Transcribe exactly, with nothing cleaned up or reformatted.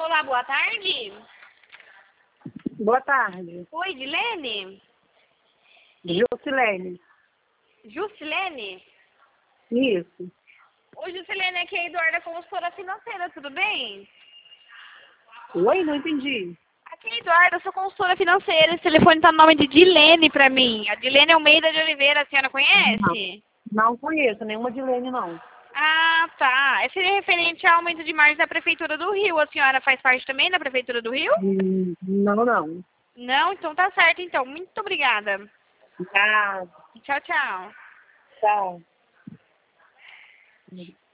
Olá, boa tarde. Boa tarde. Oi, Dilene? Jusilene. Jusilene? Isso. Oi, Jusilene, aqui é a Eduarda, consultora financeira, tudo bem? Oi, não entendi. Aqui é a Eduarda, eu sou consultora financeira, esse telefone tá no nome de Dilene pra mim. A Dilene Almeida de Oliveira, a senhora conhece? Não, não conheço nenhuma Dilene, não. Ah, tá. É seria referente ao aumento de margem da Prefeitura do Rio. A senhora faz parte também da Prefeitura do Rio? Hum, Não, não. Não? Então tá certo, então. Muito obrigada. Ah, Tchau, tchau. tchau.